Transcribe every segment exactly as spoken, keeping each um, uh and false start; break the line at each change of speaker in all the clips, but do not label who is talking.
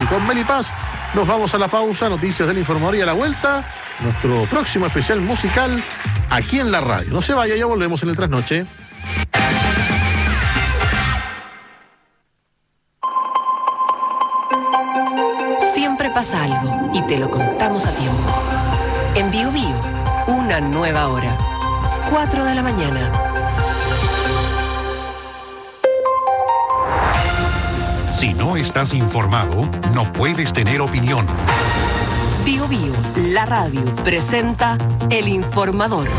con Meli Paz nos vamos a la pausa, noticias del informador y a la vuelta, nuestro próximo especial musical aquí en la radio. No se vaya, ya volvemos en el Trasnoche.
Siempre pasa algo y te lo contamos a tiempo. En Bio Bio, una nueva hora. cuatro de la mañana.
Si no estás informado, no puedes tener opinión.
Bio Bio, la radio, presenta El Informador.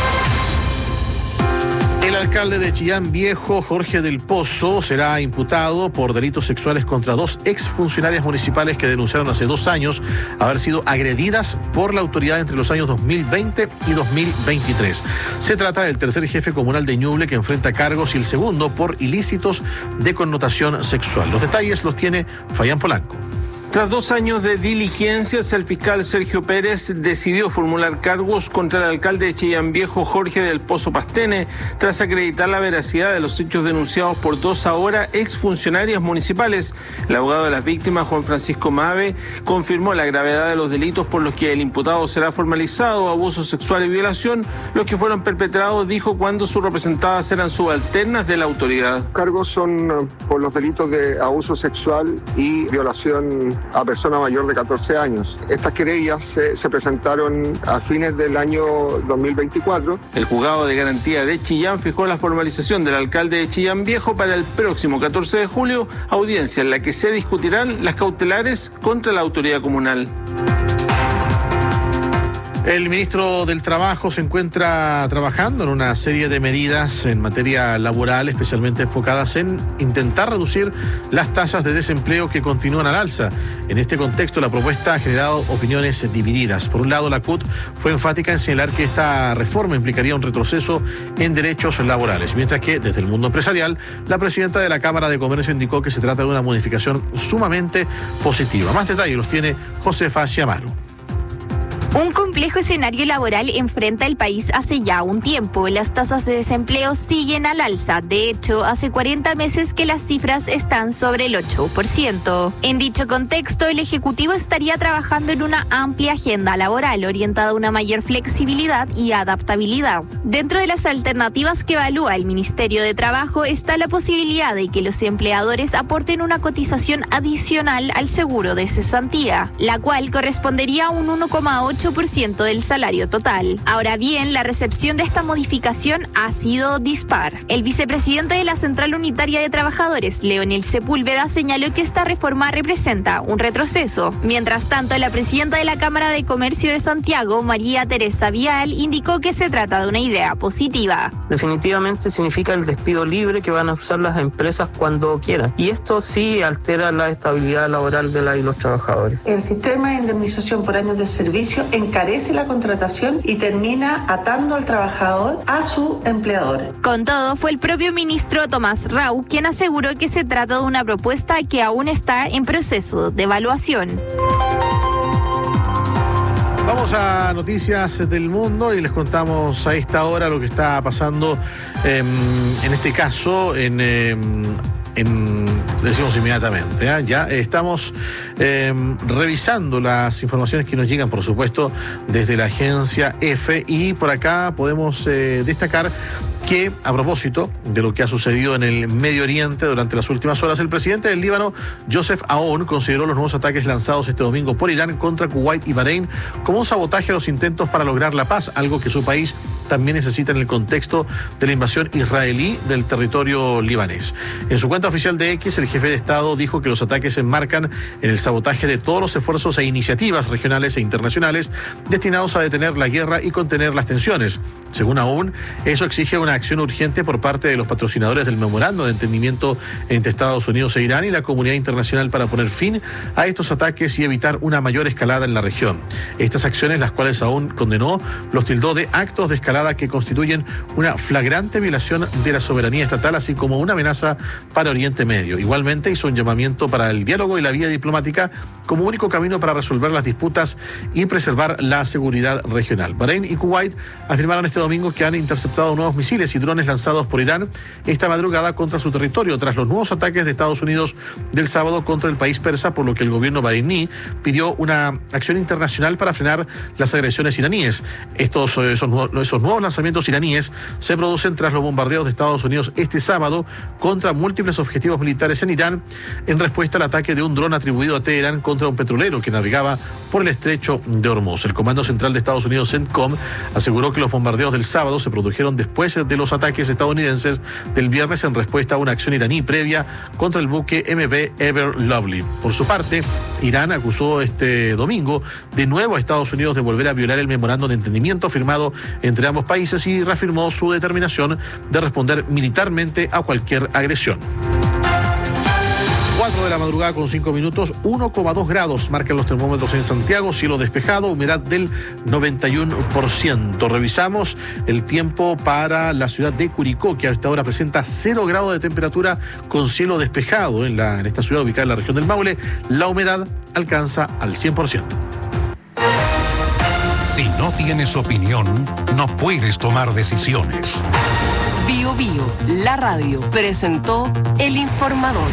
El alcalde de Chillán Viejo, Jorge del Pozo, será imputado por delitos sexuales contra dos exfuncionarias municipales que denunciaron hace dos años haber sido agredidas por la autoridad entre los años dos mil veinte y dos mil veintitrés. Se trata del tercer jefe comunal de Ñuble que enfrenta cargos y el segundo por ilícitos de connotación sexual. Los detalles los tiene Fayán Polanco.
Tras dos años de diligencias, el fiscal Sergio Pérez decidió formular cargos contra el alcalde de Chillán Viejo, Jorge del Pozo Pastene, tras acreditar la veracidad de los hechos denunciados por dos ahora exfuncionarias municipales. El abogado de las víctimas, Juan Francisco Mave, confirmó la gravedad de los delitos por los que el imputado será formalizado: abuso sexual y violación, los que fueron perpetrados, dijo, cuando sus representadas eran subalternas de la autoridad.
Cargos son por los delitos de abuso sexual y violación a persona mayor de catorce años. Estas querellas se, se presentaron a fines del año dos mil veinticuatro.
El juzgado de garantía de Chillán fijó la formalización del alcalde de Chillán Viejo para el próximo catorce de julio, audiencia en la que se discutirán las cautelares contra la autoridad comunal.
El ministro del Trabajo se encuentra trabajando en una serie de medidas en materia laboral, especialmente enfocadas en intentar reducir las tasas de desempleo que continúan al alza. En este contexto, la propuesta ha generado opiniones divididas. Por un lado, la C U T fue enfática en señalar que esta reforma implicaría un retroceso en derechos laborales, mientras que desde el mundo empresarial, la presidenta de la Cámara de Comercio indicó que se trata de una modificación sumamente positiva. Más detalles los tiene Josefa Chiamaro.
Un complejo escenario laboral enfrenta el país hace ya un tiempo. Las tasas de desempleo siguen al alza. De hecho, hace cuarenta meses que las cifras están sobre el ocho por ciento. En dicho contexto, el Ejecutivo estaría trabajando en una amplia agenda laboral orientada a una mayor flexibilidad y adaptabilidad. Dentro de las alternativas que evalúa el Ministerio de Trabajo está la posibilidad de que los empleadores aporten una cotización adicional al seguro de cesantía, la cual correspondería a un uno coma ocho por ciento del salario total. Ahora bien, la recepción de esta modificación ha sido dispar. El vicepresidente de la Central Unitaria de Trabajadores, Leonel Sepúlveda, señaló que esta reforma representa un retroceso. Mientras tanto, la presidenta de la Cámara de Comercio de Santiago, María Teresa Vial, indicó que se trata de una idea positiva.
Definitivamente significa el despido libre que van a usar las empresas cuando quieran. Y esto sí altera la estabilidad laboral de la y los trabajadores.
El sistema de indemnización por años de servicio encarece la contratación y termina atando al trabajador a su empleador.
Con todo, fue el propio ministro Tomás Rau quien aseguró que se trata de una propuesta que aún está en proceso de evaluación.
Vamos a noticias del mundo y les contamos a esta hora lo que está pasando eh, en este caso en... Eh, En, decimos inmediatamente, ¿eh? ya estamos eh, revisando las informaciones que nos llegan, por supuesto, desde la agencia EFE, y por acá podemos eh, destacar que, a propósito de lo que ha sucedido en el Medio Oriente durante las últimas horas, el presidente del Líbano, Joseph Aoun, consideró los nuevos ataques lanzados este domingo por Irán contra Kuwait y Bahrein como un sabotaje a los intentos para lograr la paz, algo que su país también necesita en el contexto de la invasión israelí del territorio libanés. En su cuenta oficial de X, el jefe de Estado dijo que los ataques se enmarcan en el sabotaje de todos los esfuerzos e iniciativas regionales e internacionales destinados a detener la guerra y contener las tensiones. Según Aoun, eso exige una acción urgente por parte de los patrocinadores del memorando de entendimiento entre Estados Unidos e Irán y la comunidad internacional para poner fin a estos ataques y evitar una mayor escalada en la región. Estas acciones, las cuales Aoun condenó, los tildó de actos de escalada que constituyen una flagrante violación de la soberanía estatal, así como una amenaza para Oriente Medio. Igualmente hizo un llamamiento para el diálogo y la vía diplomática como único camino para resolver las disputas y preservar la seguridad regional. Bahrein y Kuwait afirmaron este domingo que han interceptado nuevos misiles misiles y drones lanzados por Irán esta madrugada contra su territorio, tras los nuevos ataques de Estados Unidos del sábado contra el país persa, por lo que el gobierno bareiní pidió una acción internacional para frenar las agresiones iraníes. Estos esos, esos nuevos lanzamientos iraníes se producen tras los bombardeos de Estados Unidos este sábado contra múltiples objetivos militares en Irán, en respuesta al ataque de un dron atribuido a Teherán contra un petrolero que navegaba por el estrecho de Hormuz. El Comando Central de Estados Unidos, CENTCOM, aseguró que los bombardeos del sábado se produjeron después de los ataques estadounidenses del viernes en respuesta a una acción iraní previa contra el buque M V Ever Lovely. Por su parte, Irán acusó este domingo de nuevo a Estados Unidos de volver a violar el memorando de entendimiento firmado entre ambos países y reafirmó su determinación de responder militarmente a cualquier agresión. cuatro de la madrugada con cinco minutos, uno coma dos grados marcan los termómetros en Santiago, cielo despejado, humedad del noventa y uno por ciento. Revisamos el tiempo para la ciudad de Curicó, que a esta hora presenta cero grados de temperatura con cielo despejado en, la, en esta ciudad ubicada en la región del Maule. La humedad alcanza al cien por ciento.
Si no tienes opinión, no puedes tomar decisiones.
Bio Bio, la radio, presentó El Informador.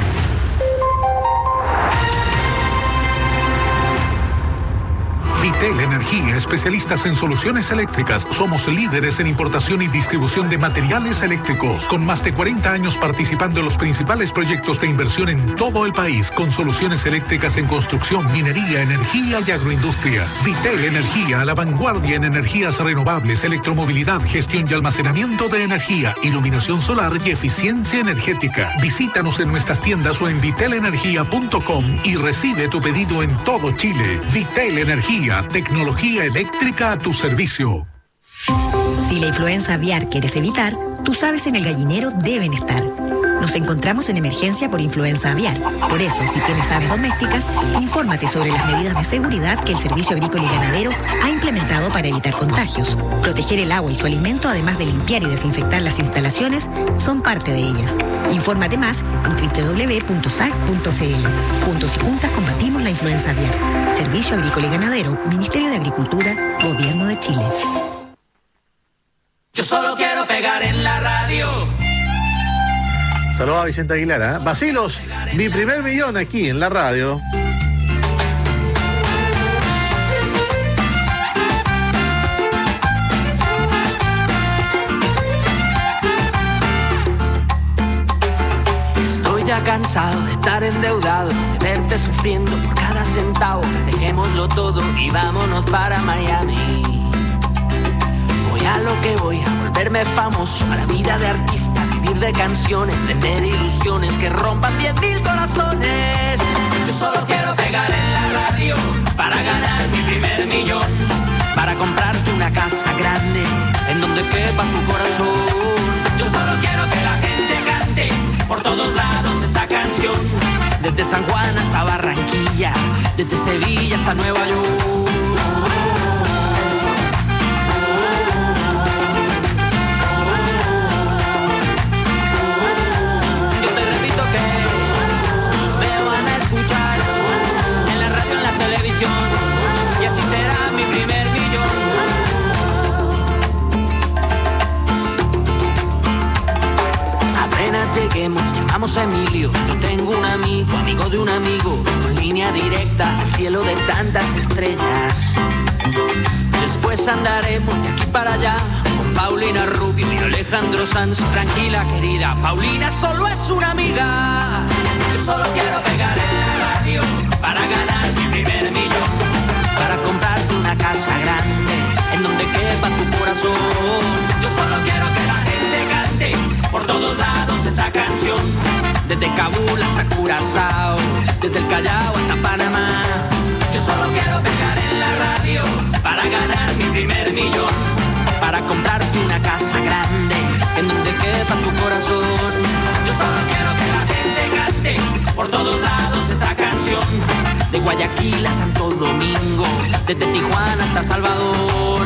Vitel Energía, especialistas en soluciones eléctricas. Somos líderes en importación y distribución de materiales eléctricos, con más de cuarenta años participando en los principales proyectos de inversión en todo el país, con soluciones eléctricas en construcción, minería, energía y agroindustria. Vitel Energía, a la vanguardia en energías renovables, electromovilidad, gestión y almacenamiento de energía, iluminación solar y eficiencia energética. Visítanos en nuestras tiendas o en vitel energía punto com y recibe tu pedido en todo Chile. Vitel Energía, tecnología eléctrica a tu servicio.
Si la influenza aviar quieres evitar, tus aves en el gallinero deben estar. Nos encontramos en emergencia por influenza aviar. Por eso, si tienes aves domésticas, infórmate sobre las medidas de seguridad que el Servicio Agrícola y Ganadero ha implementado para evitar contagios. Proteger el agua y su alimento, además de limpiar y desinfectar las instalaciones, son parte de ellas. Infórmate más en doble u doble u doble u punto s a c punto c l. Juntos y juntas combatimos la influenza aviar. Servicio Agrícola y Ganadero, Ministerio de Agricultura, Gobierno de Chile.
Yo solo quiero pegar en la radio.
Saludos a Vicente Aguilar, ¿eh? Bacilos, mi primer millón aquí en la radio.
Estoy ya cansado de estar endeudado, de verte sufriendo por cada centavo. Dejémoslo todo y vámonos para Miami. Voy a lo que voy, a volverme famoso, a la vida de artista, vivir de canciones, vender ilusiones que rompan diez mil corazones. Yo solo quiero pegar en la radio para ganar mi primer millón, para comprarte una casa grande en donde quepa tu corazón. Yo solo quiero que la gente cante por todos lados esta canción, desde San Juan hasta Barranquilla, desde Sevilla hasta Nueva York. Y así será mi primer millón. Apenas lleguemos, llamamos a Emilio. Yo tengo un amigo, amigo de un amigo, con línea directa al cielo de tantas estrellas. Después andaremos de aquí para allá con Paulina Rubio y Alejandro Sanz. Tranquila, querida, Paulina solo es una amiga. Yo solo quiero pegar en la radio para ganar mi primer millón, para comprarte una casa grande en donde quepa tu corazón. Yo solo quiero que la gente cante por todos lados esta canción, desde Kabul hasta Curazao, desde el Callao hasta Panamá. Yo solo quiero pegar en la radio para ganar mi primer millón, para comprarte una casa grande en donde quepa tu corazón. Yo solo quiero que la gente cante por todos lados esta canción, de Guayaquil a Santo Domingo, desde Tijuana hasta Salvador.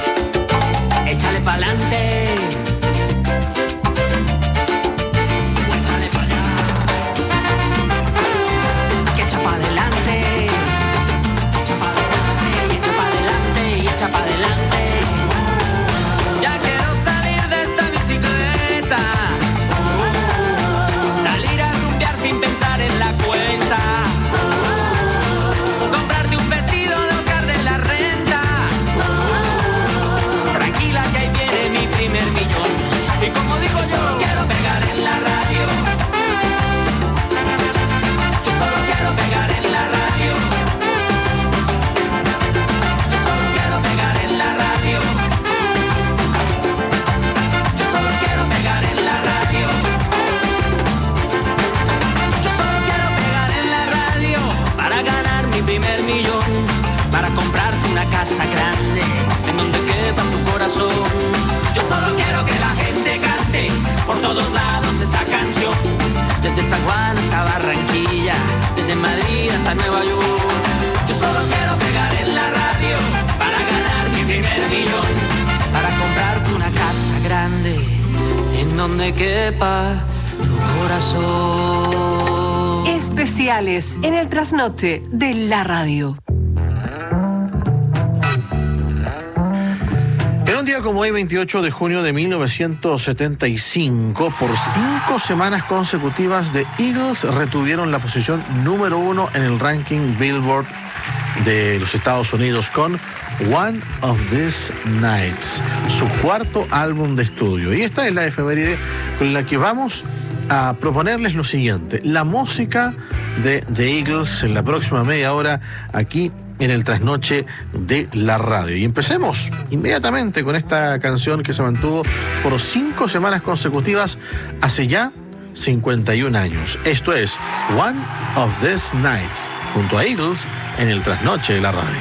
Échale pa'lante. una casa grande en donde quepa tu corazón. Yo solo quiero que la gente cante por todos lados esta canción. Desde San Juan hasta Barranquilla, desde Madrid hasta Nueva York. Yo solo quiero pegar en la radio para ganar mi primer millón, para comprarte una casa grande en donde quepa tu corazón.
Especiales en el trasnoche de la radio.
En un día como hoy, veintiocho de junio de mil novecientos setenta y cinco, por cinco semanas consecutivas, The Eagles retuvieron la posición número uno en el ranking Billboard de los Estados Unidos con One of These Nights, su cuarto álbum de estudio. Y esta es la efeméride con la que vamos a proponerles lo siguiente: la música de The Eagles en la próxima media hora aquí en el trasnoche de la radio. Y empecemos inmediatamente con esta canción que se mantuvo por cinco semanas consecutivas hace ya cincuenta y un años. Esto es One of These Nights, junto a Eagles en el trasnoche de la radio.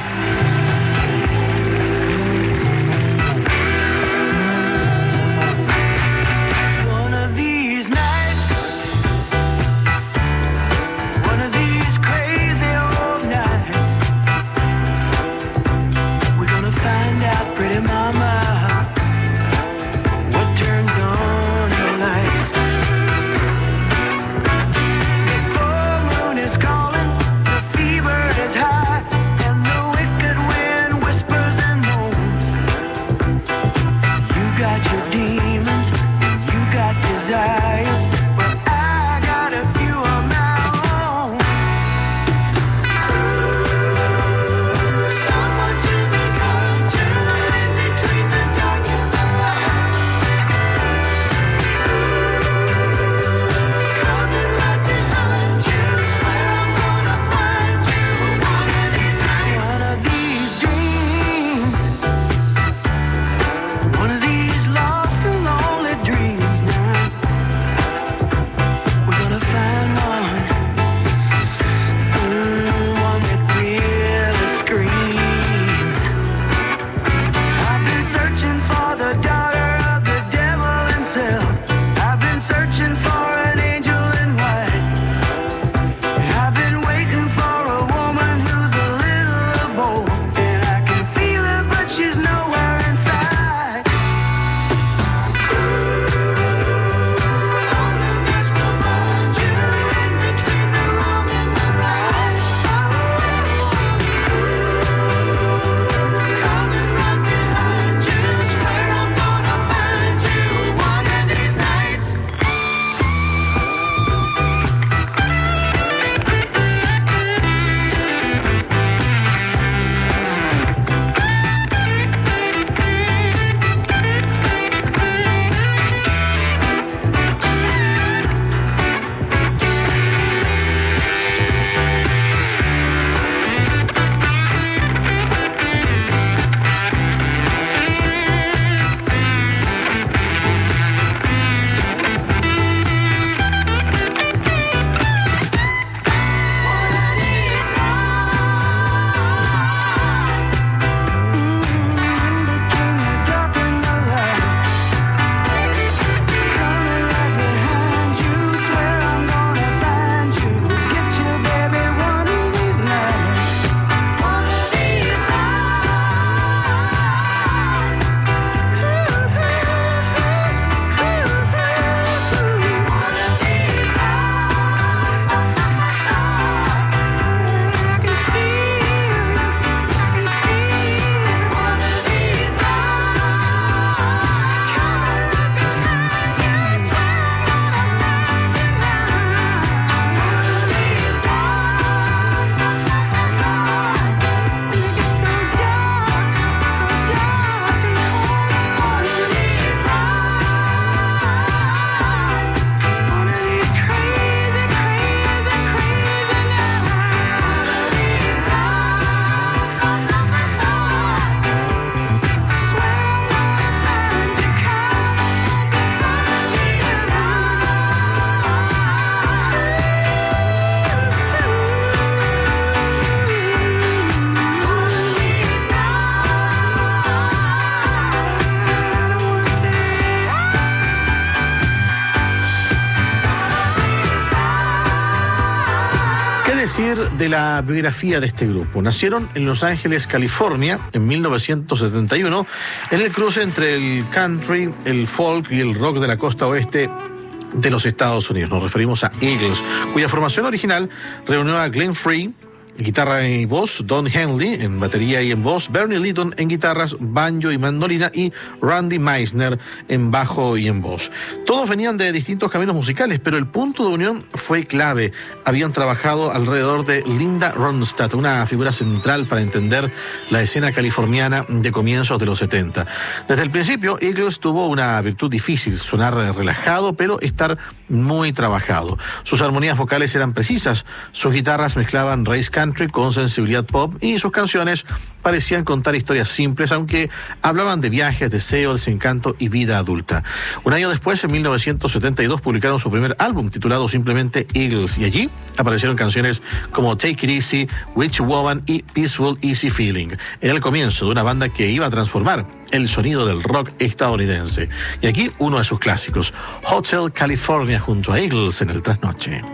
Calling, the fever is high, and the wicked
decir de la biografía de este grupo? Nacieron en Los Ángeles, California, en mil novecientos setenta y uno, en el cruce entre el country, el folk y el rock de la costa oeste de los Estados Unidos. Nos referimos a Eagles, cuya formación original reunió a Glenn Frey, guitarra y voz, Don Henley en batería y en voz, Bernie Leadon en guitarras, banjo y mandolina y Randy Meisner en bajo y en voz. Todos venían de distintos caminos musicales, pero el punto de unión fue clave. Habían trabajado alrededor de Linda Ronstadt, una figura central para entender la escena californiana de comienzos de los setenta. Desde el principio, Eagles tuvo una virtud difícil: sonar relajado, pero estar muy trabajado. Sus armonías vocales eran precisas, sus guitarras mezclaban raíz country con sensibilidad pop y sus canciones parecían contar historias simples, aunque hablaban de viajes, deseo, desencanto y vida adulta. Un año después, en mil novecientos setenta y dos, publicaron su primer álbum titulado simplemente Eagles, y allí aparecieron canciones como Take It Easy, Witch Woman y Peaceful Easy Feeling. Era el comienzo de una banda que iba a transformar el sonido del rock estadounidense. Y aquí uno de sus clásicos, Hotel California, junto a Eagles en el trasnoche.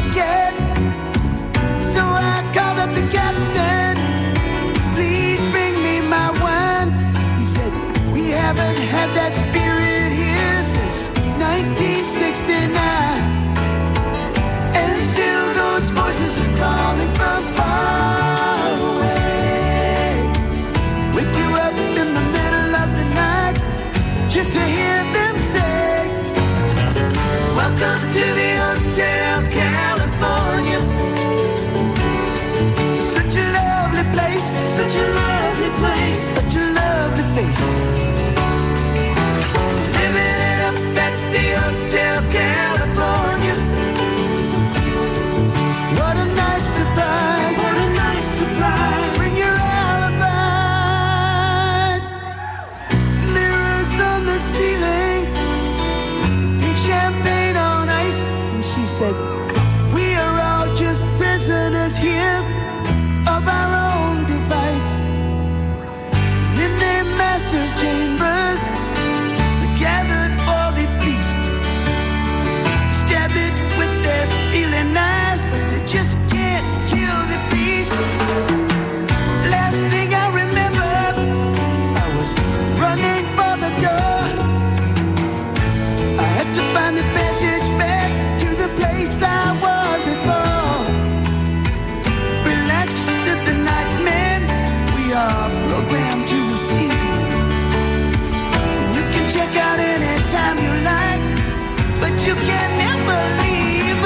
So I called up the captain, please bring said, we are all just prisoners here of our own device. In their master's chambers, we gathered for the feast. Stab it with their stealing knives, but they just can't kill the beast. Last thing I remember, I was running for the door. I had to find the passage back to the place I was before. Relax at the night, man, we are programmed to receive. You can check out anytime you like, but you can never leave.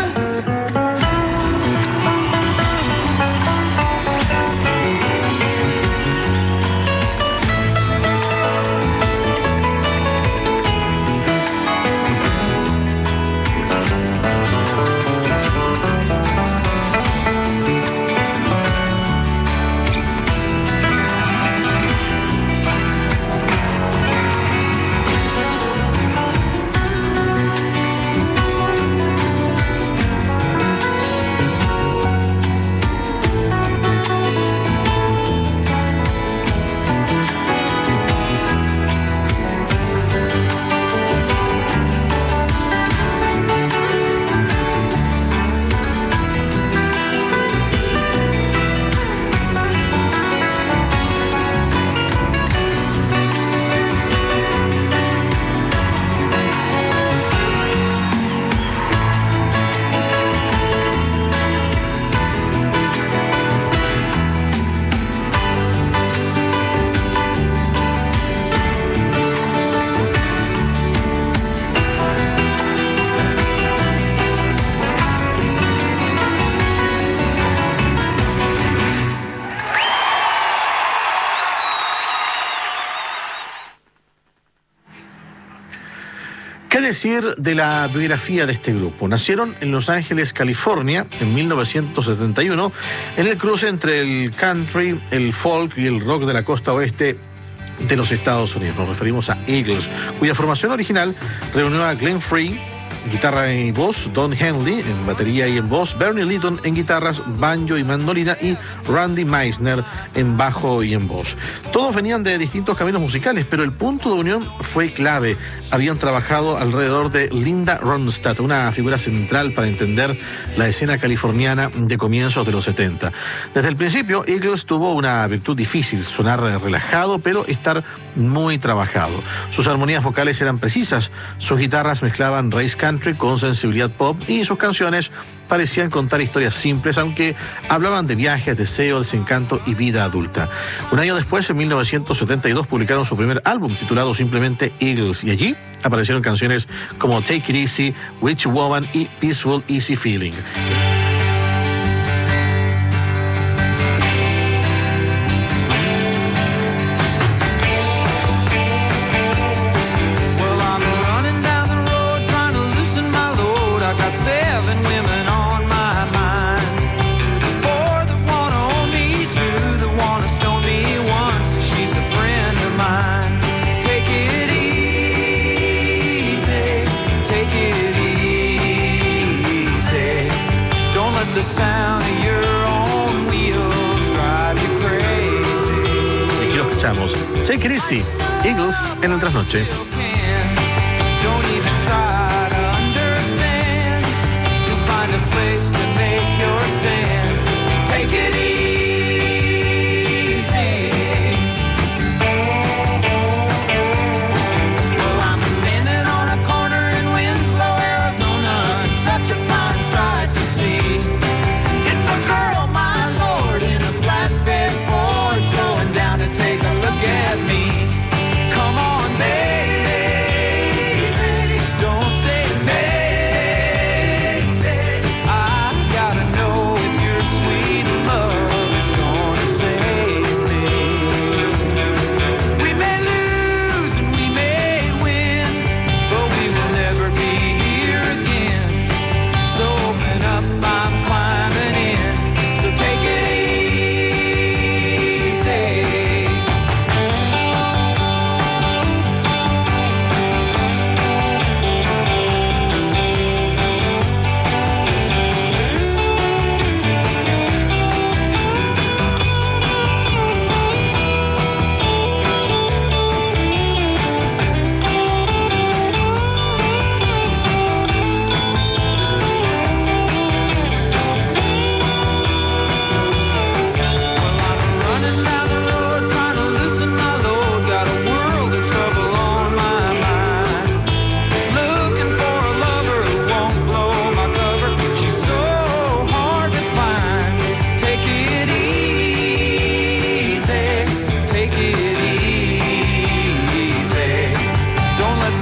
¿Qué decir de la biografía de este grupo? Nacieron en Los Ángeles, California, en mil novecientos setenta y uno, en el cruce entre el country, el folk y el rock de la costa oeste de los Estados Unidos. Nos referimos a Eagles, cuya formación original reunió a Glenn Frey, guitarra y voz, Don Henley en batería y en voz, Bernie Litton en guitarras, banjo y mandolina y Randy Meisner en bajo y en voz. Todos venían de distintos caminos musicales, pero el punto de unión fue clave. Habían trabajado alrededor de Linda Ronstadt, una figura central para entender la escena californiana de comienzos de los setenta. Desde el principio, Eagles tuvo una virtud difícil: sonar relajado, pero estar muy trabajado. Sus armonías vocales eran precisas, sus guitarras mezclaban race country con sensibilidad pop y sus canciones parecían contar historias simples, aunque hablaban de viajes, deseo, desencanto y vida adulta. Un año después, en mil novecientos setenta y dos, publicaron su primer álbum titulado simplemente Eagles, y allí aparecieron canciones como Take It Easy, Witch Woman y Peaceful Easy Feeling. Aquí lo escuchamos. Take It Easy, Eagles en el trasnoche.
Take a look at me. Come on, baby.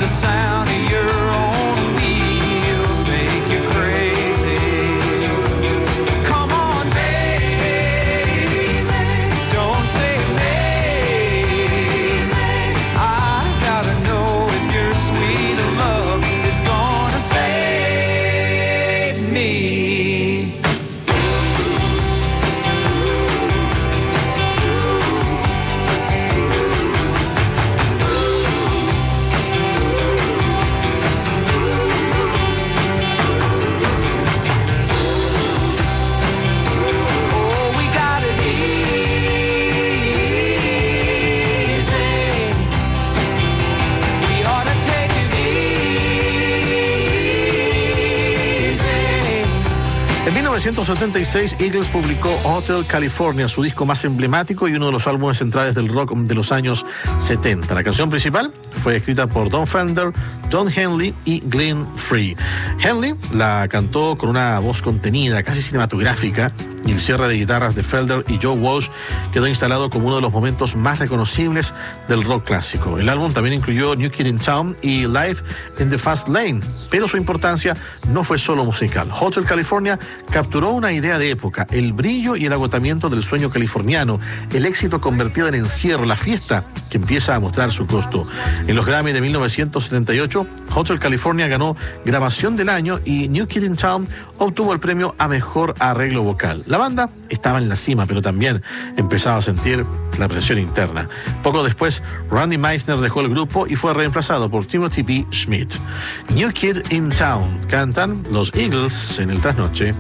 the sound of your own wheels make you crazy. Come on, baby, don't say maybe. I gotta know if your sweet love is gonna save me.
En mil novecientos setenta y seis, Eagles publicó Hotel California, su disco más emblemático y uno de los álbumes centrales del rock de los años setenta. La canción principal fue escrita por Don Fender, Don Henley y Glenn Frey. Henley la cantó con una voz contenida, casi cinematográfica, y el cierre de guitarras de Felder y Joe Walsh quedó instalado como uno de los momentos más reconocibles del rock clásico. El álbum también incluyó New Kid in Town y Live in the Fast Lane, pero su importancia no fue solo musical. Hotel California capturó una idea de época, el brillo y el agotamiento del sueño californiano, el éxito convertido en encierro, la fiesta que empieza a mostrar su costo. En los Grammy de mil novecientos setenta y ocho, Hotel California ganó Grabación del Año y New Kid in Town obtuvo el premio a Mejor Arreglo Vocal. La banda estaba en la cima, pero también empezaba a sentir la presión interna. Poco después, Randy Meisner dejó el grupo y fue reemplazado por Timothy B. Schmidt. New Kid in Town cantan los Eagles en el trasnoche.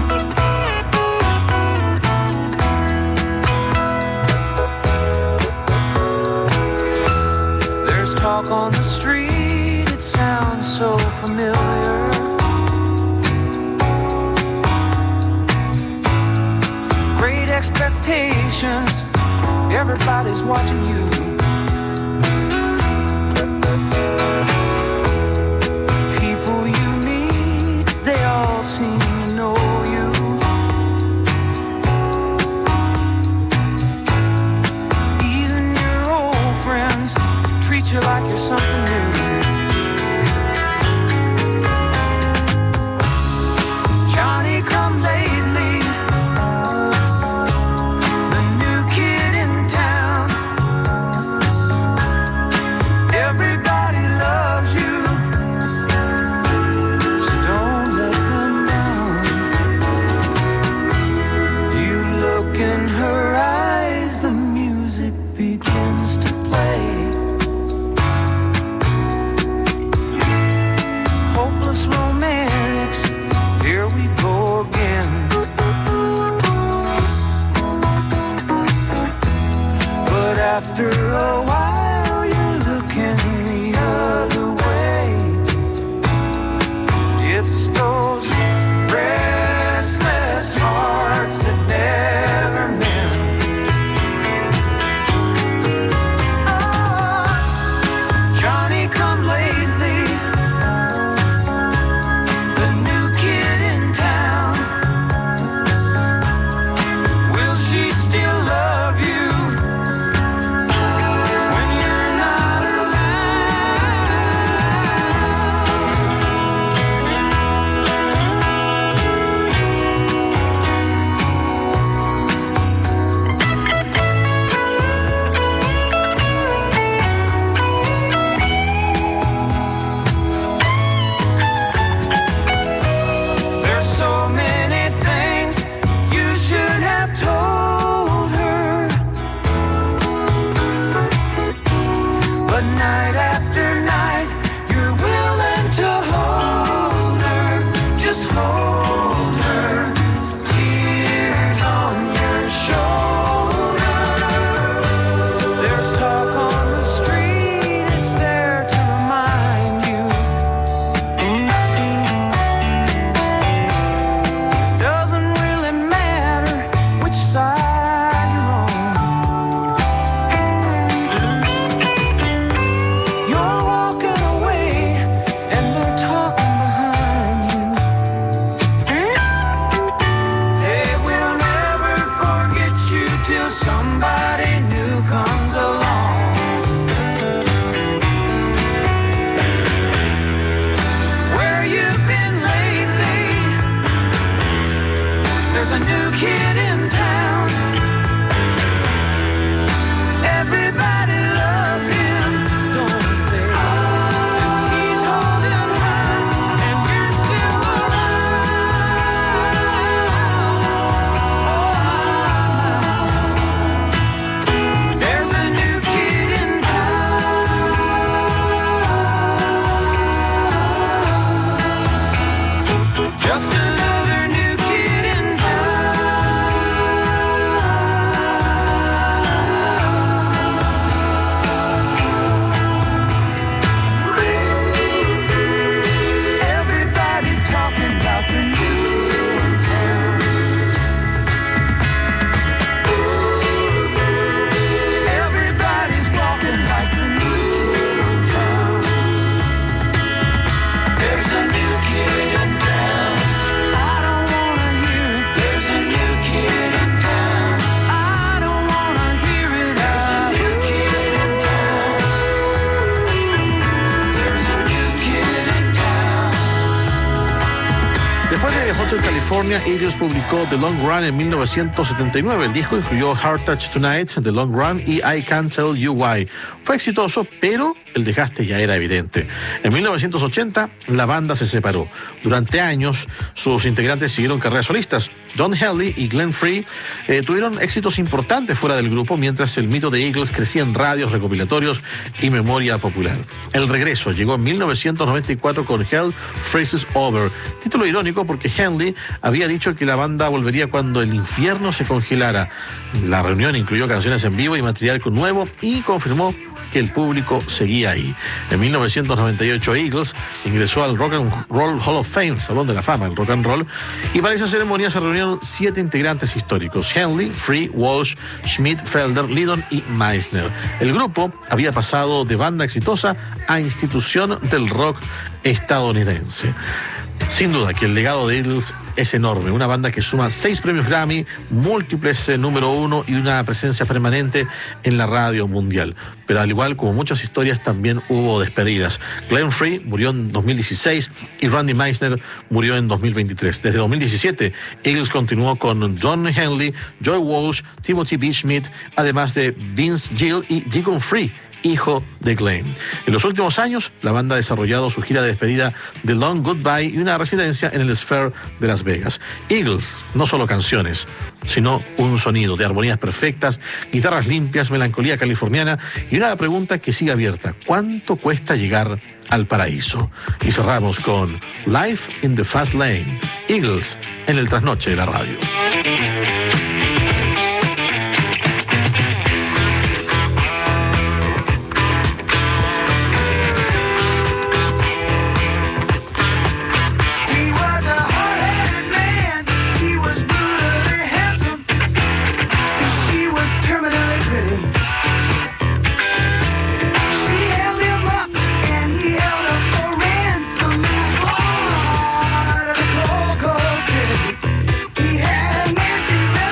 There's talk on the street, it sounds so familiar. Great expectations, everybody's watching you. People you meet, they all seem to know you. Even your old friends treat you like you're something new. Johnny come lately, the new kid in town.
de Hotel California, Eagles publicó The Long Run en mil novecientos setenta y nueve. El disco incluyó Hard Touch Tonight, The Long Run y I Can't Tell You Why. Fue exitoso, pero el desgaste ya era evidente. En mil novecientos ochenta, la banda se separó. Durante años, sus integrantes siguieron carreras solistas. Don Henley y Glenn Frey eh, tuvieron éxitos importantes fuera del grupo, mientras el mito de Eagles crecía en radios, recopilatorios y memoria popular. El regreso llegó en mil novecientos noventa y cuatro con Hell Freezes Over, título irónico porque Henley había dicho que la banda volvería cuando el infierno se congelara. La reunión incluyó canciones en vivo y material nuevo y confirmó que el público seguía ahí. En mil novecientos noventa y ocho, Eagles ingresó al Rock and Roll Hall of Fame, Salón de la Fama del Rock and Roll, y para esa ceremonia se reunieron siete integrantes históricos: Henley, Free, Walsh, Schmidt, Felder, Lydon y Meisner. El grupo había pasado de banda exitosa a institución del rock estadounidense. Sin duda que el legado de Eagles es enorme, una banda que suma seis premios Grammy, múltiples eh, número uno y una presencia permanente en la radio mundial. Pero al igual como muchas historias, también hubo despedidas. Glenn Frey murió en dos mil dieciséis y Randy Meisner murió en dos mil veintitrés. Desde dos mil diecisiete, Eagles continuó con Don Henley, Joy Walsh, Timothy B. Schmidt, además de Vince Gill y Deacon Free, hijo de Glenn. En los últimos años, la banda ha desarrollado su gira de despedida The Long Goodbye y una residencia en el Sphere de Las Vegas. Eagles, no solo canciones, sino un sonido de armonías perfectas, guitarras limpias, melancolía californiana y una pregunta que sigue abierta: ¿cuánto cuesta llegar al paraíso? Y cerramos con Life in the Fast Lane, Eagles en el trasnoche de la radio.
He had nasty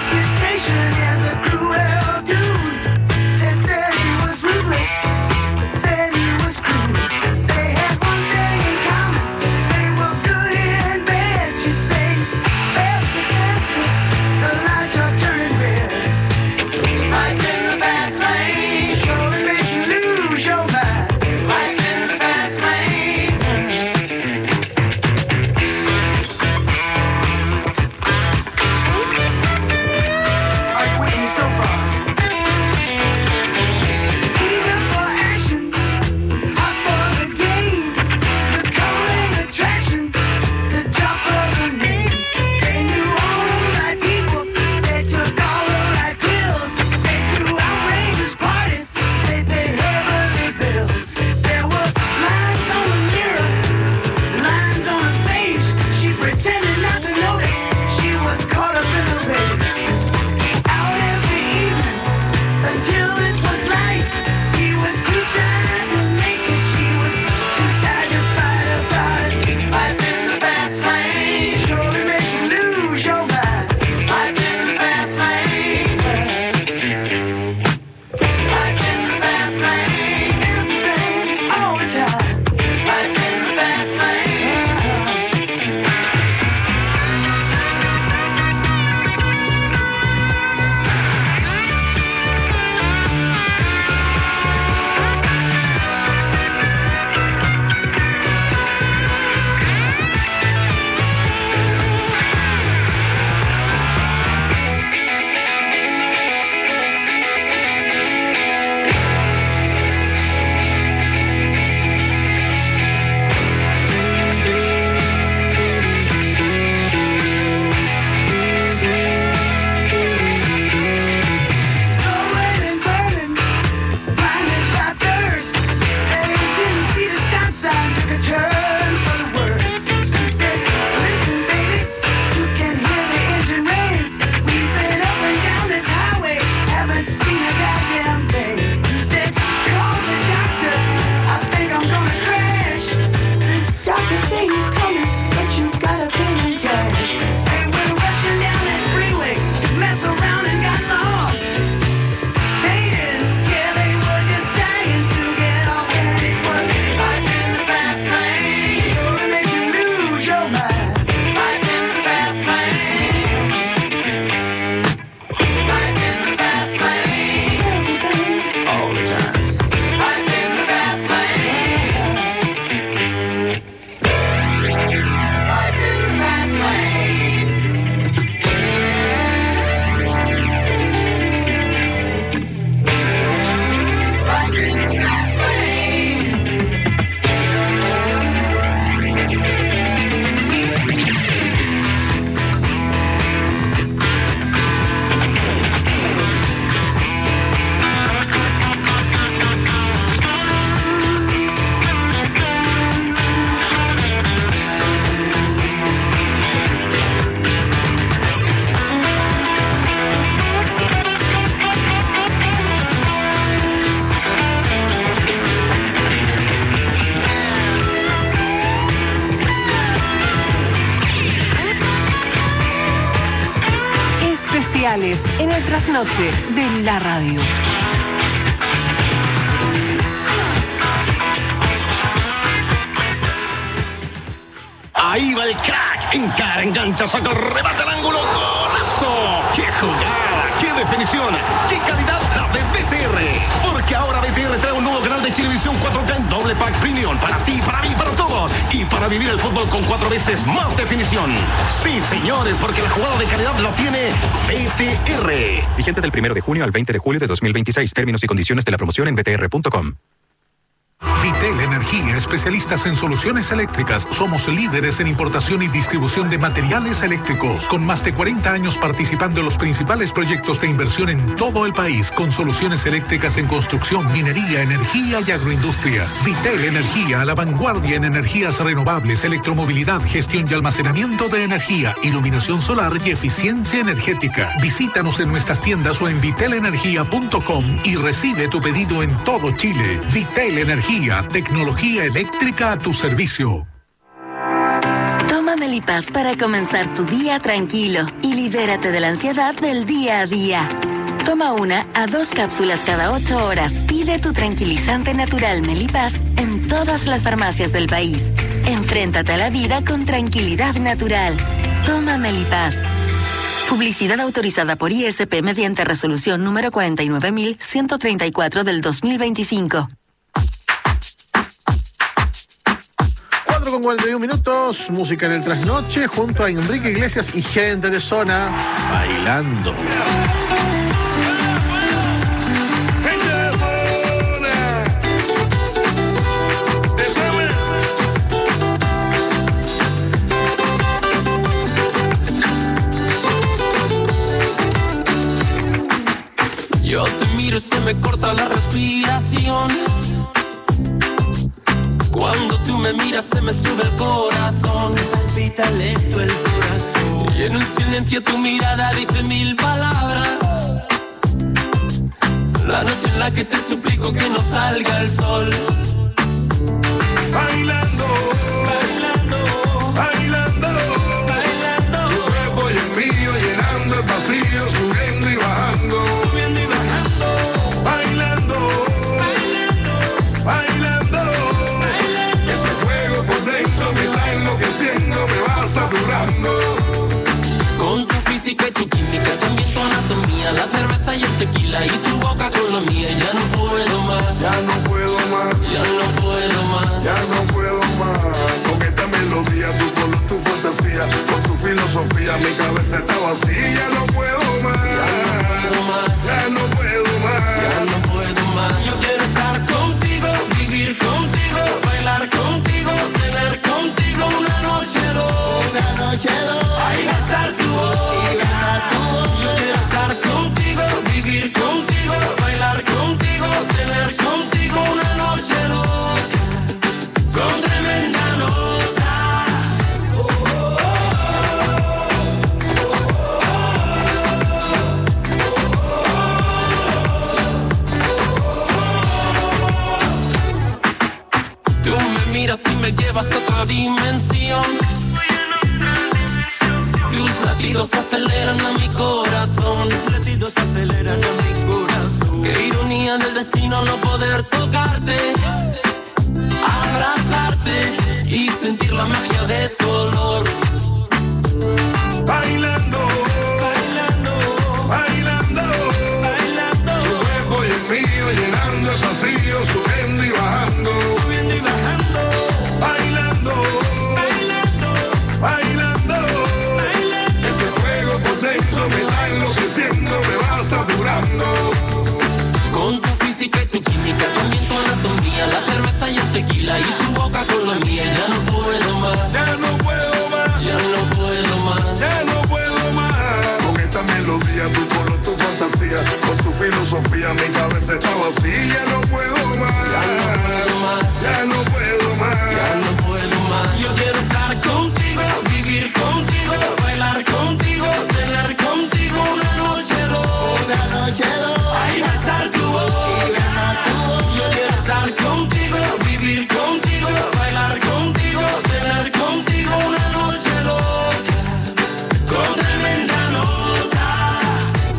especiales en el trasnoche de la radio.
Ahí va el crack, encara, engancha, saca el remate al ángulo, ¡golazo! ¡Qué jugada! ¡Qué definición! ¡Qué calidad la de B T R! Porque ahora B T R trae un nuevo canal de Chilevisión cuatro K en doble pack premium para ti, para mí, para todos. Y para vivir el fútbol con cuatro veces más definición. Sí, señores, porque la jugada de calidad la tiene B T R.
Vigente del primero de junio al veinte de julio de dos mil veintiséis. Términos y condiciones de la promoción en b t r punto com.
Vitel Energía, especialistas en soluciones eléctricas. Somos líderes en importación y distribución de materiales eléctricos, con más de cuarenta años participando en los principales proyectos de inversión en todo el país, con soluciones eléctricas en construcción, minería, energía y agroindustria. Vitel Energía, a la vanguardia en energías renovables, electromovilidad, gestión y almacenamiento de energía, iluminación solar y eficiencia energética. Visítanos en nuestras tiendas o en vitel energía punto com y recibe tu pedido en todo Chile. Vitel Energía, tecnología eléctrica a tu servicio.
Toma Melipaz para comenzar tu día tranquilo y libérate de la ansiedad del día a día. Toma una a dos cápsulas cada ocho horas. Pide tu tranquilizante natural Melipaz en todas las farmacias del país. Enfréntate a la vida con tranquilidad natural. Toma Melipaz. Publicidad autorizada por I S P mediante resolución número cuarenta y nueve mil ciento treinta y cuatro del dos mil veinticinco.
Con cuarenta y uno minutos, música en el trasnoche junto a Enrique Iglesias y gente de zona bailando.
Yo te miro y se me corta la respiración. Cuando tú me miras se me sube el corazón. Palpita lento el corazón. Y en un silencio tu mirada dice mil palabras. La noche en la que te suplico que no salga el sol.
Bailando, bailando, bailando, bailando. Tu cuerpo y el mío llenando el vacío, subiendo y bajando. Subiendo y bajando. Bailando, bailando, bailando. Me va enloqueciendo, me va saturando.
Con tu física y tu química, también tu anatomía, la cerveza y el tequila y tu boca con la mía. Ya no puedo más,
ya no puedo más,
ya no puedo más,
ya no puedo más. Con esta melodía, tu color, tu fantasía, con tu filosofía, mi cabeza está vacía. Ya no puedo más,
ya no puedo más,
ya no puedo más,
ya no puedo más. Yo quiero estar contigo, vivir contigo, bailar contigo, tener contigo una noche loca,
una noche loca.
Ay, gastar tu boca. Yo quiero estar contigo, vivir contigo, bailar contigo, tener contigo una noche loca, con tremenda nota. Oh, oh, oh. Tú me miras y me llevas a otra dimensión. Tus latidos aceleran a mi corazón. Tus latidos aceleran a mi corazón. Qué ironía del destino no poder tocarte, abrazarte y sentir la magia de tu olor.
Bailando, bailando, bailando, bailando. Tu cuerpo y el mío llenando el vacío, subiendo y bajando, subiendo y bajando. Bailando, bailando, bailando, bailando. Ese fuego por dentro me va enloqueciendo, me va saturando.
Con tu física y tu química, también tu anatomía, la cerveza y el tequila y tu boca con la mía. Ya no puedo más,
ya no puedo más,
ya no puedo más,
ya no puedo más. Con esta melodía, tu color, tu fantasía, con tu filosofía, mi cabeza está vacía. Ya no puedo más,
ya no puedo más,
ya no puedo más,
ya no puedo más. Yo quiero estar contigo, vivir contigo, bailar contigo, tener contigo una noche loca,
una noche loca.
Ay, gastar tu boca. Yo quiero estar contigo, vivir contigo, bailar contigo, tener contigo una noche loca, con tremenda nota.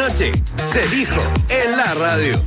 noche se dijo en la radio.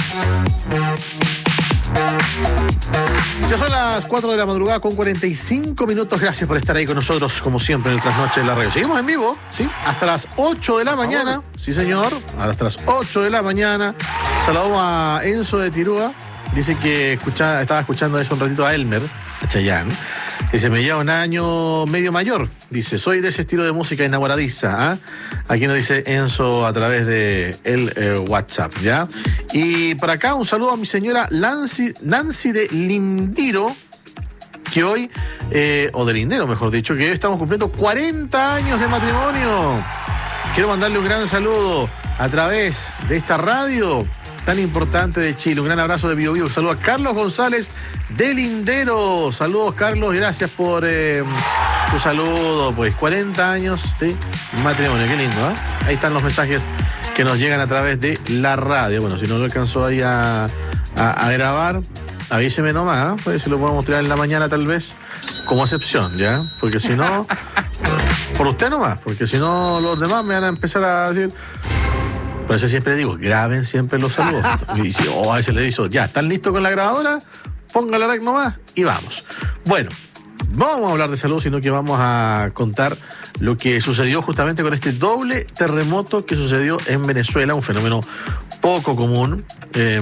Ya son las cuatro de la madrugada con cuarenta y cinco minutos. Gracias por estar ahí con nosotros, como siempre, en el Trasnoche de la radio. Seguimos en vivo, ¿sí? Hasta las ocho de la mañana. Sí, señor. Hasta las ocho de la mañana. Saludamos a Enzo de Tirúa. Dice que escucha, estaba escuchando eso un ratito a Elmer, a Chayanne. Dice, me lleva un año medio mayor. Dice, soy de ese estilo de música enamoradiza. ¿eh? Aquí nos dice Enzo a través de el eh, WhatsApp, ¿ya? Y por acá un saludo a mi señora Nancy, Nancy de Lindiro, que hoy, eh, o de Lindero mejor dicho, que hoy estamos cumpliendo cuarenta años de matrimonio. Quiero mandarle un gran saludo a través de esta radio tan importante de Chile. Un gran abrazo de Bio Bio. Un saludo a Carlos González de Lindero. Saludos, Carlos, gracias por eh, tu saludo. Pues cuarenta años de matrimonio, qué lindo, ¿eh? Ahí están los mensajes que nos llegan a través de la radio. Bueno, si no lo alcanzó ahí a, a, a grabar, avíseme nomás, ¿eh? Pues se lo podemos tirar en la mañana tal vez, como excepción, ¿ya? Porque si no, por usted nomás, porque si no los demás me van a empezar a decir... Por eso siempre digo, graben siempre los saludos. Y si, o a veces le digo, ya, ¿están listos con la grabadora? Ponga la rec nomás y vamos. Bueno, no vamos a hablar de salud, sino que vamos a contar lo que sucedió justamente con este doble terremoto que sucedió en Venezuela, un fenómeno poco común, eh,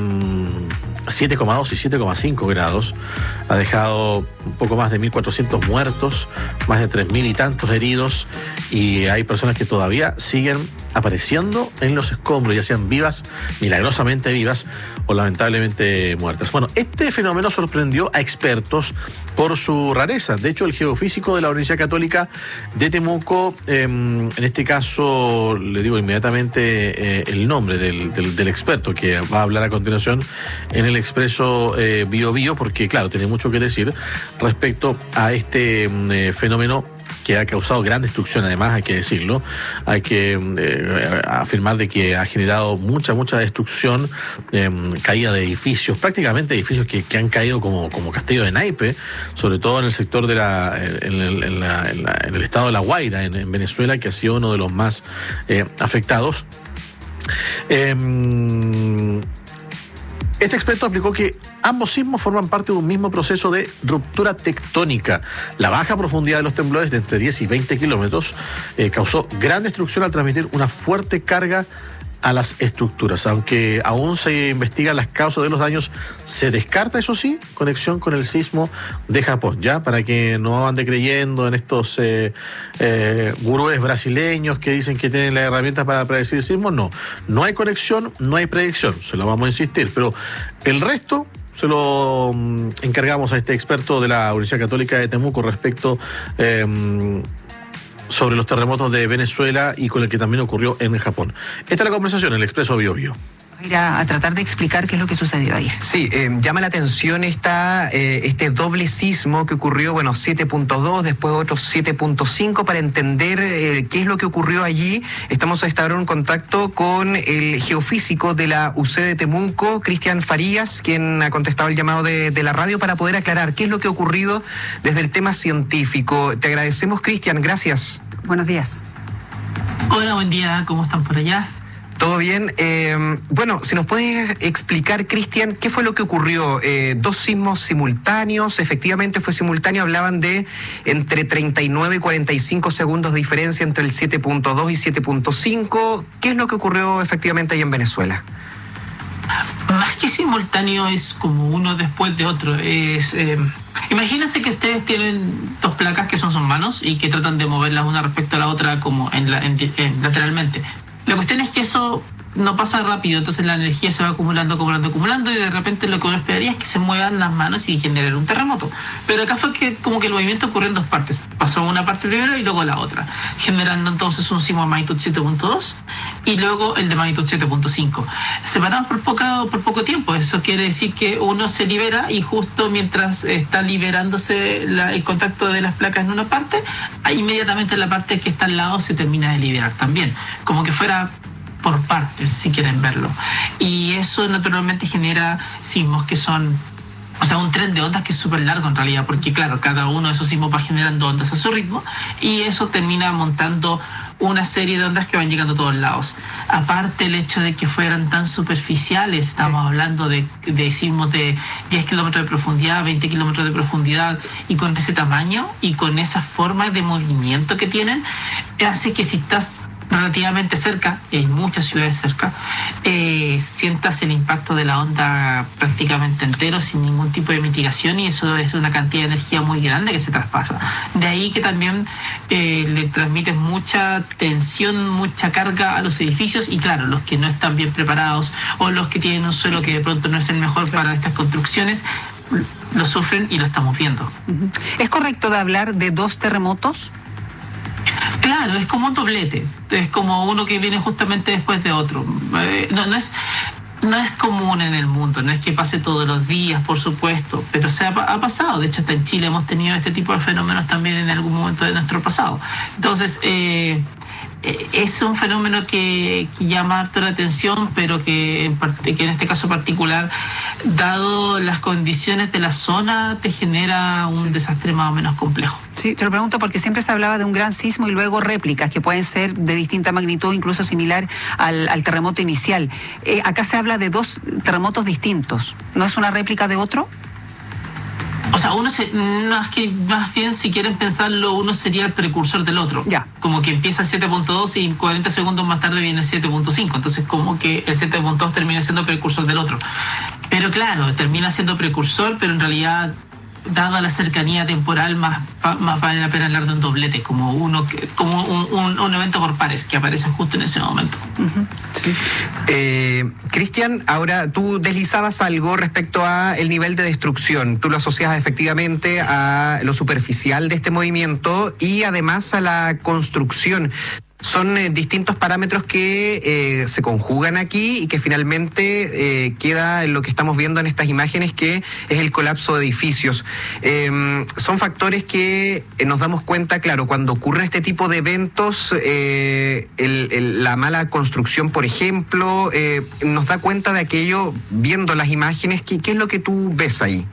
siete coma dos y siete coma cinco grados, ha dejado un poco más de mil cuatrocientos muertos, más de tres mil y tantos heridos, y hay personas que todavía siguen apareciendo en los escombros, ya sean vivas, milagrosamente vivas, o lamentablemente muertas. Bueno, este fenómeno sorprendió a expertos por su rareza. De hecho, el geofísico de la Universidad Católica de Temuco, eh, en este caso, le digo inmediatamente eh, el nombre del, del, del experto que va a hablar a continuación en el Expreso eh, Bio Bio, porque claro, tiene mucho que decir respecto a este eh, fenómeno que ha causado gran destrucción, además, hay que decirlo, hay que eh, afirmar de que ha generado mucha, mucha destrucción, eh, caída de edificios, prácticamente edificios que, que han caído como, como castillo de naipe, sobre todo en el sector de la, en el, en la, en la, en el estado de La Guaira, en, en Venezuela, que ha sido uno de los más eh, afectados. Eh, Este experto explicó que ambos sismos forman parte de un mismo proceso de ruptura tectónica. La baja profundidad de los temblores de entre diez y veinte kilómetros eh, causó gran destrucción al transmitir una fuerte carga a las estructuras. Aunque aún se investigan las causas de los daños, se descarta, eso sí, conexión con el sismo de Japón, ¿ya? Para que no ande creyendo en estos eh, eh, gurúes brasileños que dicen que tienen las herramientas para predecir sismos. No, no hay conexión, no hay predicción, se lo vamos a insistir, pero el resto se lo um, encargamos a este experto de la Universidad Católica de Temuco respecto eh, sobre los terremotos de Venezuela y con el que también ocurrió en Japón. Esta es la conversación en el Expreso Bio Bio.
Ir a, a tratar de explicar qué es lo que sucedió ahí.
Sí, eh, llama la atención esta, eh, este doble sismo que ocurrió, bueno, siete punto dos, después otro siete punto cinco, para entender eh, qué es lo que ocurrió allí. Estamos a estar en contacto con el geofísico de la U C de Temuco, Cristian Farías, quien ha contestado el llamado de, de la radio para poder aclarar qué es lo que ha ocurrido desde el tema científico. Te agradecemos, Cristian, gracias.
Buenos días.
Hola, buen día, ¿cómo están por allá?
Todo bien. Eh, bueno, si nos puedes explicar, Cristian, ¿qué fue lo que ocurrió? Eh, dos sismos simultáneos, efectivamente fue simultáneo, hablaban de entre treinta y nueve y cuarenta y cinco segundos de diferencia entre el siete punto dos y siete punto cinco. ¿Qué es lo que ocurrió efectivamente ahí en Venezuela?
Más que simultáneo, es como uno después de otro. Es, eh, imagínense que ustedes tienen dos placas que son sus manos y que tratan de moverlas una respecto a la otra como en la, en, en, lateralmente. La cuestión es que eso no pasa rápido, entonces la energía se va acumulando, acumulando, acumulando, y de repente lo que uno esperaría es que se muevan las manos y generen un terremoto. Pero acá fue que como que el movimiento ocurrió en dos partes. Pasó una parte primero y luego la otra, generando entonces un sismo de magnitud siete punto dos y luego el de magnitud siete punto cinco. Separados por poco, por poco tiempo. Eso quiere decir que uno se libera y justo mientras está liberándose la, el contacto de las placas en una parte, inmediatamente la parte que está al lado se termina de liberar también. Como que fuera por partes, si quieren verlo. Y eso naturalmente genera sismos que son, o sea, un tren de ondas que es súper largo en realidad, porque claro, cada uno de esos sismos va generando ondas a su ritmo y eso termina montando una serie de ondas que van llegando a todos lados. Aparte el hecho de que fueran tan superficiales, estamos sí. hablando de, de sismos de diez kilómetros de profundidad, veinte kilómetros de profundidad, y con ese tamaño y con esa forma de movimiento que tienen, hace que si estás relativamente cerca, y hay muchas ciudades cerca, eh, sientas el impacto de la onda prácticamente entero sin ningún tipo de mitigación, y eso es una cantidad de energía muy grande que se traspasa. De ahí que también eh, le transmites mucha tensión, mucha carga a los edificios, y claro, los que no están bien preparados o los que tienen un suelo que de pronto no es el mejor para estas construcciones, lo sufren y lo estamos viendo.
¿Es correcto de hablar de dos terremotos?
Claro, es como un doblete, es como uno que viene justamente después de otro. Eh, no, no es no es común en el mundo, no es que pase todos los días, por supuesto, pero se ha, ha pasado. De hecho, hasta en Chile hemos tenido este tipo de fenómenos también en algún momento de nuestro pasado. Entonces, eh, es un fenómeno que, que llama harto la atención, pero que en, parte, que en este caso particular, dado las condiciones de la zona, te genera un desastre más o menos complejo.
Sí, te lo pregunto porque siempre se hablaba de un gran sismo y luego réplicas que pueden ser de distinta magnitud, incluso similar al, al terremoto inicial. Eh, acá se habla de dos terremotos distintos. ¿No es una réplica de otro?
O sea, uno se, más que más bien, si quieren pensarlo, uno sería el precursor del otro.
Ya.
Como que empieza el siete punto dos y cuarenta segundos más tarde viene el siete punto cinco. Entonces, como que el siete punto dos termina siendo precursor del otro. Pero claro, termina siendo precursor, pero en realidad, dada la cercanía temporal, más, más vale la pena hablar de un doblete, como uno que, como un, un, un evento por pares que aparece justo en ese momento.
Uh-huh. Sí. Eh, Cristian, ahora tú deslizabas algo respecto a el nivel de destrucción. Tú lo asocias efectivamente a lo superficial de este movimiento y además a la construcción. Son eh, distintos parámetros que eh, se conjugan aquí y que finalmente eh, queda en lo que estamos viendo en estas imágenes, que es el colapso de edificios. Eh, son factores que eh, nos damos cuenta, claro, cuando ocurre este tipo de eventos, eh, el, el, la mala construcción, por ejemplo, eh, nos da cuenta de aquello viendo las imágenes. ¿Qué, qué es lo que tú ves ahí?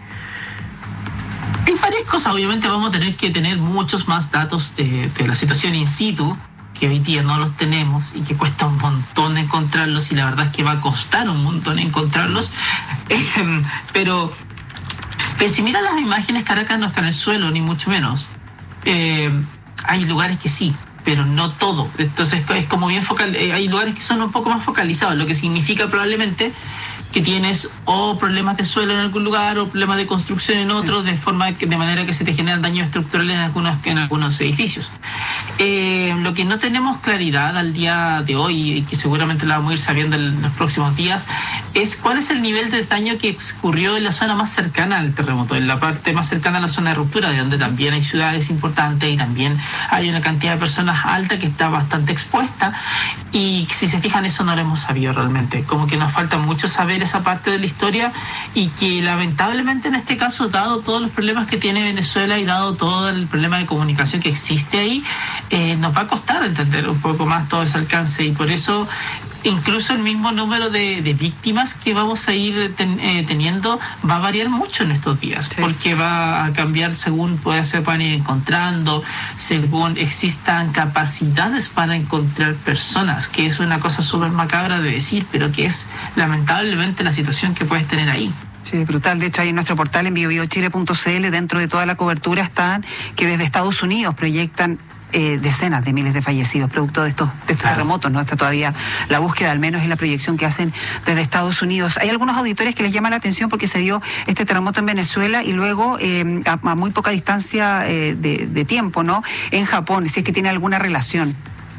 Hay varias cosas. Obviamente vamos a tener que tener muchos más datos de, de la situación in situ, que hoy día no los tenemos y que cuesta un montón encontrarlos, y la verdad es que va a costar un montón encontrarlos. Eh, pero, pero si miran las imágenes, Caracas no está en el suelo, ni mucho menos. Eh, hay lugares que sí, pero no todo. Entonces es como bien focal. Eh, hay lugares que son un poco más focalizados, lo que significa probablemente que tienes o problemas de suelo en algún lugar o problemas de construcción en otro, de forma que, de manera que se te generan daños estructurales en algunos, en algunos edificios. Eh, lo que no tenemos claridad al día de hoy, y que seguramente la vamos a ir sabiendo en los próximos días, es cuál es el nivel de daño que ocurrió en la zona más cercana al terremoto, en la parte más cercana a la zona de ruptura, de donde también hay ciudades importantes y también hay una cantidad de personas alta que está bastante expuesta, y si se fijan, eso no lo hemos sabido realmente. Como que nos falta mucho saber esa parte de la historia, y que lamentablemente en este caso, dado todos los problemas que tiene Venezuela y dado todo el problema de comunicación que existe ahí, eh, nos va a costar entender un poco más todo ese alcance, y por eso incluso el mismo número de, de víctimas que vamos a ir ten, eh, teniendo va a variar mucho en estos días, sí. Porque va a cambiar según pueda ser van a ir encontrando, según existan capacidades para encontrar personas, que es una cosa súper macabra de decir, pero que es lamentablemente la situación que puedes tener ahí.
Sí, es brutal. De hecho, ahí en nuestro portal en bio bio chile punto c l, dentro de toda la cobertura, están que desde Estados Unidos proyectan Eh, decenas de miles de fallecidos producto de estos, de estos claro. terremotos, ¿no? Está todavía la búsqueda, al menos, y la proyección que hacen desde Estados Unidos. Hay algunos auditores que les llama la atención porque se dio este terremoto en Venezuela y luego eh, a, a muy poca distancia eh, de, de tiempo, ¿no? En Japón, si es que tiene alguna relación.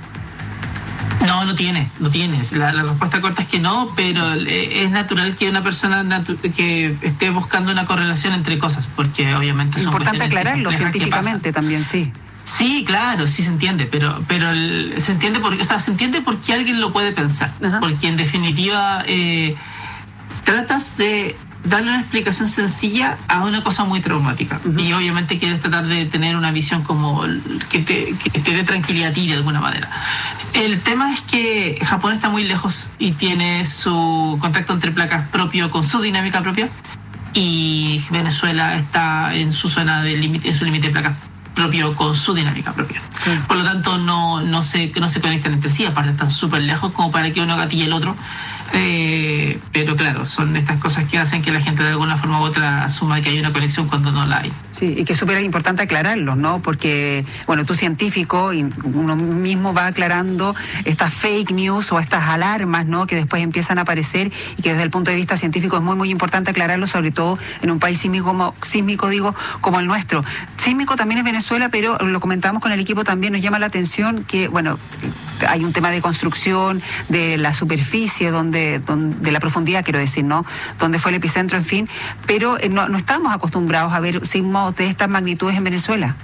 No, no tiene, no tienes. La, la respuesta corta es que no, pero es natural que una persona natu- que esté buscando una correlación entre cosas, porque obviamente son
importante aclararlo científicamente también, sí.
Sí, claro, sí se entiende, pero pero el, se entiende porque, o sea, se entiende porque alguien lo puede pensar, Ajá. porque en definitiva eh, tratas de darle una explicación sencilla a una cosa muy traumática, uh-huh. y obviamente quieres tratar de tener una visión como que te, que te dé tranquilidad a ti de alguna manera. El tema es que Japón está muy lejos y tiene su contacto entre placas propio con su dinámica propia, y Venezuela está en su zona de límite, en su límite de placas propio, con su dinámica propia. Sí. Por lo tanto, no, no, se, no se conectan entre sí, aparte están súper lejos como para que uno gatille el otro. Eh, pero claro, son estas cosas que hacen que la gente de alguna forma u otra asuma que hay una conexión cuando no la hay.
Sí, y que es súper importante aclararlo, ¿no? Porque, bueno, tú científico, y uno mismo va aclarando estas fake news o estas alarmas, ¿no? Que después empiezan a aparecer y que desde el punto de vista científico es muy, muy importante aclararlo, sobre todo en un país sísmico, como, sísmico digo, como el nuestro. Sísmico también es Venezuela, pero lo comentamos con el equipo también, nos llama la atención que, bueno, hay un tema de construcción, de la superficie, donde de la profundidad, quiero decir, ¿no? Donde fue el epicentro, en fin, pero eh, no, no estamos acostumbrados a ver sismos de estas magnitudes en Venezuela.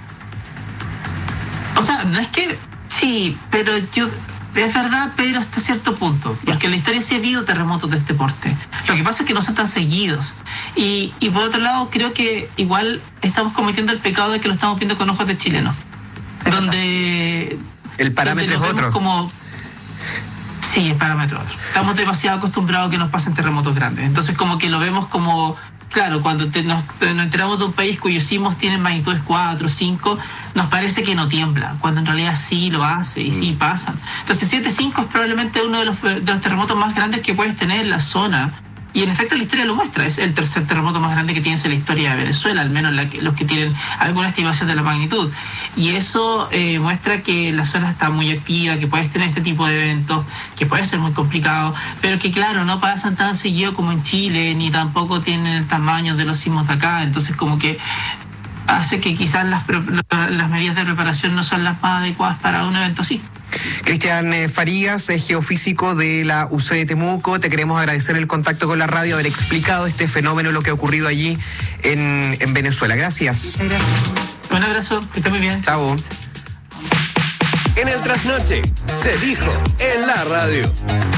O sea, no es que sí, pero yo es verdad, pero hasta cierto punto, porque en la historia sí ha habido terremotos de este porte. Lo que pasa es que no son tan seguidos. Y, y por otro lado, creo que igual estamos cometiendo el pecado de que lo estamos viendo con ojos de chilenos, donde
el parámetro
donde
es otro.
Como Sí, el parámetro otro. Estamos demasiado acostumbrados a que nos pasen terremotos grandes. Entonces, como que lo vemos como, claro, cuando te, nos, te, nos enteramos de un país cuyos sismos tienen magnitudes cuatro, cinco, nos parece que no tiembla, cuando en realidad sí lo hace y sí pasan. Entonces, siete cinco es probablemente uno de los, de los terremotos más grandes que puedes tener en la zona. Y en efecto la historia lo muestra, es el tercer terremoto más grande que tienes en la historia de Venezuela, al menos la que, los que tienen alguna estimación de la magnitud. Y eso eh, muestra que la zona está muy activa, que puedes tener este tipo de eventos, que puede ser muy complicado, pero que claro, no pasan tan seguido como en Chile, ni tampoco tienen el tamaño de los sismos de acá, entonces como que hace que quizás las, las medidas de preparación no son las más adecuadas para un evento así.
Cristian Farías, es geofísico de la U C de Temuco. Te queremos agradecer el contacto con la radio, haber explicado este fenómeno, lo que ha ocurrido allí en, en Venezuela. Gracias.
Gracias. Un abrazo, que esté muy bien.
Chao.
En el trasnoche, se dijo en la radio.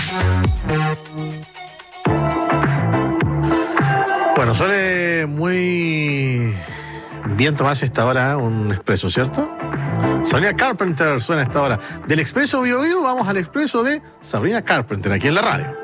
Bueno, suele muy bien tomarse esta hora un expreso, ¿cierto? Sabrina Carpenter suena a esta hora. Del expreso Bio Bio vamos al expreso de Sabrina Carpenter aquí en la radio.